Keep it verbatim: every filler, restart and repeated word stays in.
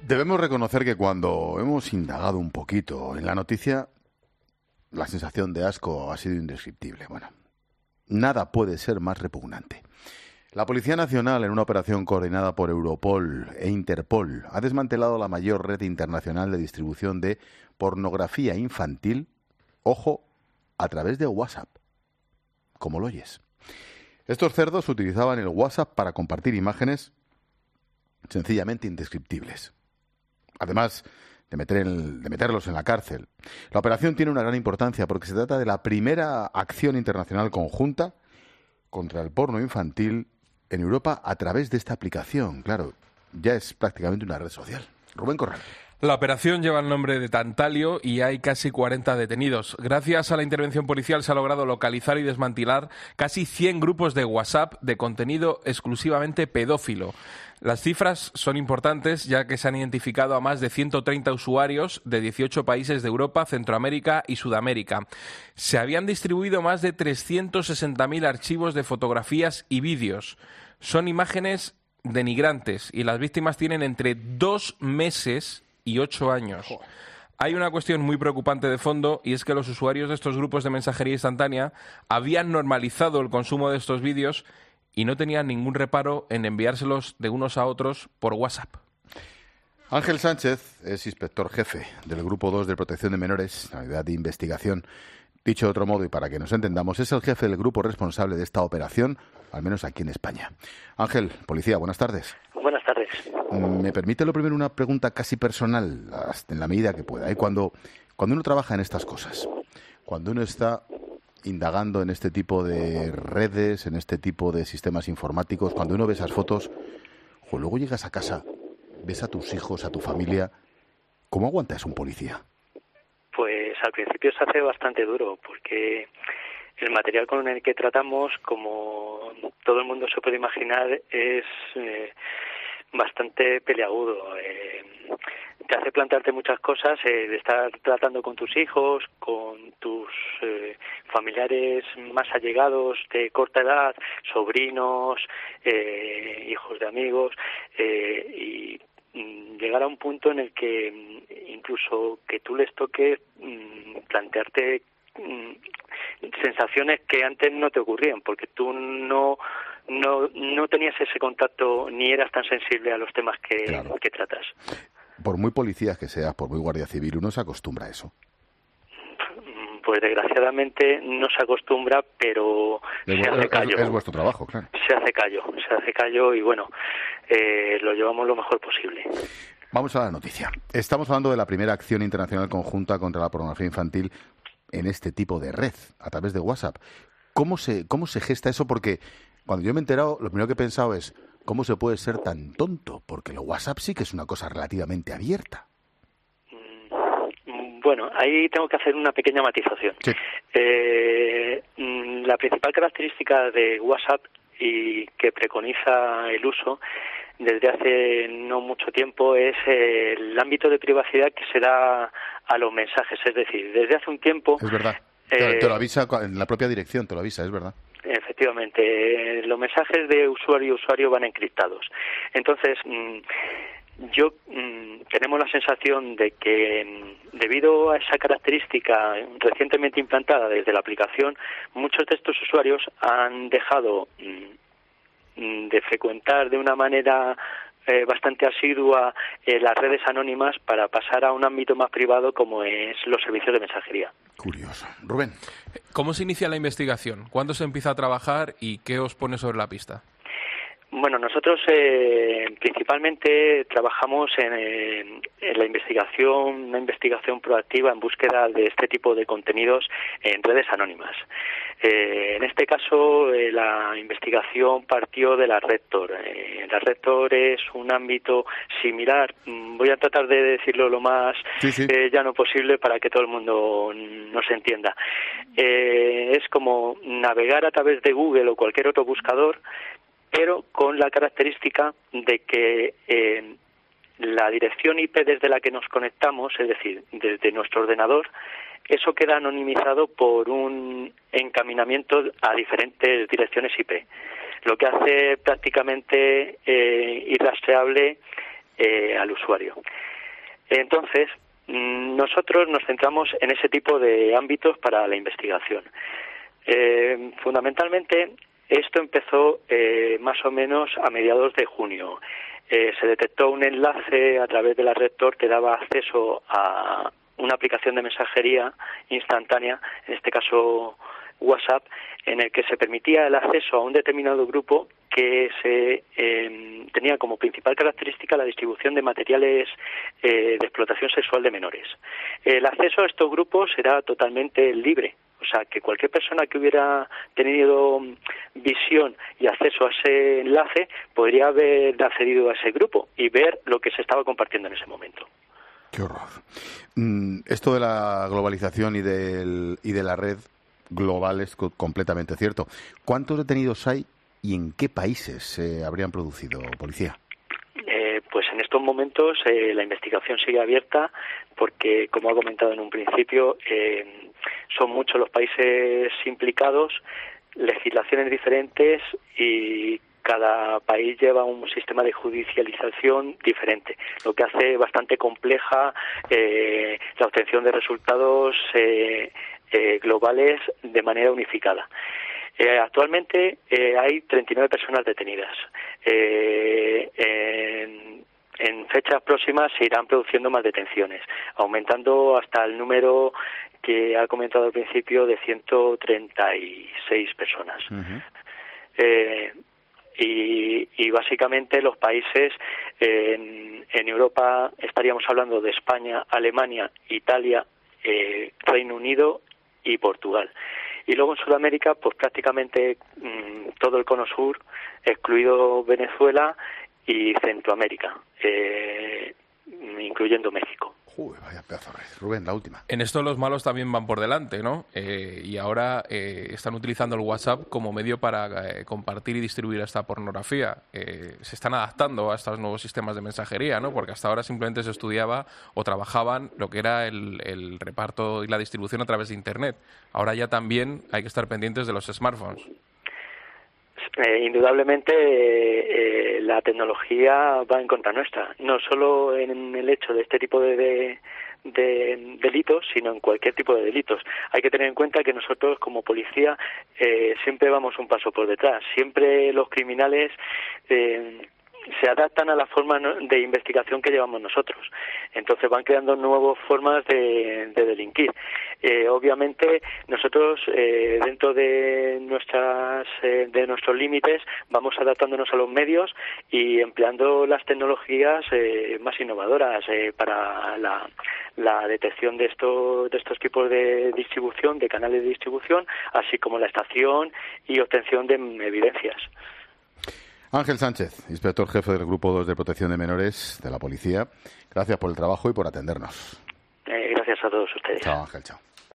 Debemos reconocer que cuando hemos indagado un poquito en la noticia, la sensación de asco ha sido indescriptible. Bueno, nada puede ser más repugnante. La Policía Nacional, en una operación coordinada por Europol e Interpol, ha desmantelado la mayor red internacional de distribución de pornografía infantil, ojo, a través de WhatsApp. Como lo oyes. Estos cerdos utilizaban el WhatsApp para compartir imágenes sencillamente indescriptibles. Además de, meter en, de meterlos en la cárcel. La operación tiene una gran importancia porque se trata de la primera acción internacional conjunta contra el porno infantil en Europa a través de esta aplicación. Claro, ya es prácticamente una red social. Rubén Corral. La operación lleva el nombre de Tantalio y hay casi cuarenta detenidos. Gracias a la intervención policial se ha logrado localizar y desmantelar casi cien grupos de WhatsApp de contenido exclusivamente pedófilo. Las cifras son importantes ya que se han identificado a más de ciento treinta usuarios de dieciocho países de Europa, Centroamérica y Sudamérica. Se habían distribuido más de trescientos sesenta mil archivos de fotografías y vídeos. Son imágenes denigrantes y las víctimas tienen entre dos meses y ocho años. Hay una cuestión muy preocupante de fondo y es que los usuarios de estos grupos de mensajería instantánea habían normalizado el consumo de estos vídeos y no tenían ningún reparo en enviárselos de unos a otros por WhatsApp. Ángel Sánchez es inspector jefe del Grupo dos de Protección de Menores, la unidad de investigación. Dicho de otro modo, y para que nos entendamos, es el jefe del grupo responsable de esta operación, al menos aquí en España. Ángel, policía, buenas tardes. Buenas tardes. Me permite lo primero una pregunta casi personal, en la medida que pueda. ¿eh? Cuando, cuando uno trabaja en estas cosas, cuando uno está indagando en este tipo de redes, en este tipo de sistemas informáticos, cuando uno ve esas fotos, o luego llegas a casa, ves a tus hijos, a tu familia, ¿cómo aguantas un policía? Pues al principio se hace bastante duro, porque el material con el que tratamos, como todo el mundo se puede imaginar, es eh, bastante peliagudo. Eh, te hace plantearte muchas cosas, eh, de estar tratando con tus hijos, con tus eh, familiares más allegados de corta edad, sobrinos, eh, hijos de amigos, eh, y llegar a un punto en el que incluso que tú les toques plantearte sensaciones que antes no te ocurrían, porque tú no no no tenías ese contacto ni eras tan sensible a los temas que, claro. que tratas. Por muy policías que seas, por muy guardia civil, uno se acostumbra a eso. Pues desgraciadamente no se acostumbra, pero es, se hace callo. Es, es vuestro trabajo, claro. Se hace callo, se hace callo y bueno, eh, lo llevamos lo mejor posible. Vamos a la noticia. Estamos hablando de la primera acción internacional conjunta contra la pornografía infantil en este tipo de red, a través de WhatsApp. ¿Cómo se, cómo se gesta eso? Porque cuando yo me he enterado, lo primero que he pensado es, ¿cómo se puede ser tan tonto? Porque el WhatsApp sí que es una cosa relativamente abierta. Bueno, ahí tengo que hacer una pequeña matización. Sí. Eh, la principal característica de WhatsApp y que preconiza el uso desde hace no mucho tiempo es el ámbito de privacidad que se da a los mensajes. Es decir, desde hace un tiempo... Es verdad. Te, eh, te lo avisa en la propia dirección, te lo avisa, es verdad. Efectivamente, los mensajes de usuario y usuario van encriptados. Entonces, yo mmm, tenemos la sensación de que debido a esa característica recientemente implantada desde la aplicación, muchos de estos usuarios han dejado mmm, de frecuentar de una manera eh, bastante asidua eh, las redes anónimas para pasar a un ámbito más privado como es los servicios de mensajería. Curioso. Rubén. ¿Cómo se inicia la investigación? ¿Cuándo se empieza a trabajar y qué os pone sobre la pista? Bueno, nosotros eh, principalmente trabajamos en, en, en la investigación, una investigación proactiva en búsqueda de este tipo de contenidos en redes anónimas. Eh, en este caso, eh, la investigación partió de la Red Tor. Eh, la Red Tor es un ámbito similar. Voy a tratar de decirlo lo más sí, sí. Eh, llano posible para que todo el mundo nos entienda. Eh, es como navegar a través de Google o cualquier otro buscador, pero con la característica de que eh, la dirección I P desde la que nos conectamos, es decir, desde nuestro ordenador, eso queda anonimizado por un encaminamiento a diferentes direcciones I P, lo que hace prácticamente eh, irrastreable eh, al usuario. Entonces, nosotros nos centramos en ese tipo de ámbitos para la investigación. Eh, fundamentalmente, esto empezó eh, más o menos a mediados de junio. Eh, se detectó un enlace a través de la red Tor que daba acceso a una aplicación de mensajería instantánea, en este caso WhatsApp, en el que se permitía el acceso a un determinado grupo que se eh, tenía como principal característica la distribución de materiales eh, de explotación sexual de menores. El acceso a estos grupos era totalmente libre, o sea, que cualquier persona que hubiera tenido visión y acceso a ese enlace podría haber accedido a ese grupo y ver lo que se estaba compartiendo en ese momento. Qué horror. Mm, esto de la globalización y, del, y de la red global es co- completamente cierto. ¿Cuántos detenidos hay y en qué países se habrían producido, policía? Eh, pues en estos momentos eh, la investigación sigue abierta porque, como ha comentado en un principio, eh, son muchos los países implicados, legislaciones diferentes y cada país lleva un sistema de judicialización diferente, lo que hace bastante compleja eh, la obtención de resultados eh, eh, globales de manera unificada. Eh, actualmente eh, hay treinta y nueve personas detenidas. Eh, en, en fechas próximas se irán produciendo más detenciones, aumentando hasta el número que ha comentado al principio de ciento treinta y seis personas. Uh-huh. Eh, y, y básicamente los países eh, en, en Europa estaríamos hablando de España, Alemania, Italia, eh, Reino Unido y Portugal. Y luego en Sudamérica, pues prácticamente mmm, todo el cono sur, excluido Venezuela y Centroamérica, eh, incluyendo México. Uy, vaya pedazo de red. Rubén, la última. En esto los malos también van por delante, ¿no? Eh, y ahora eh, están utilizando el WhatsApp como medio para eh, compartir y distribuir esta pornografía. Eh, se están adaptando a estos nuevos sistemas de mensajería, ¿no? Porque hasta ahora simplemente se estudiaba o trabajaban lo que era el, el reparto y la distribución a través de Internet. Ahora ya también hay que estar pendientes de los smartphones. Eh, indudablemente eh, la tecnología va en contra nuestra, no solo en el hecho de este tipo de, de, de delitos, sino en cualquier tipo de delitos. Hay que tener en cuenta que nosotros como policía eh, siempre vamos un paso por detrás, siempre los criminales eh, se adaptan a la forma de investigación que llevamos nosotros. Entonces van creando nuevas formas de, de delinquir. Eh, obviamente nosotros eh, dentro de nuestras eh, de nuestros límites vamos adaptándonos a los medios y empleando las tecnologías eh, más innovadoras eh, para la, la detección de estos de estos tipos de distribución, de canales de distribución, así como la extracción y obtención de evidencias. Ángel Sánchez, inspector jefe del Grupo dos de Protección de Menores de la Policía. Gracias por el trabajo y por atendernos. Eh, gracias a todos ustedes. Chao, Ángel, chao.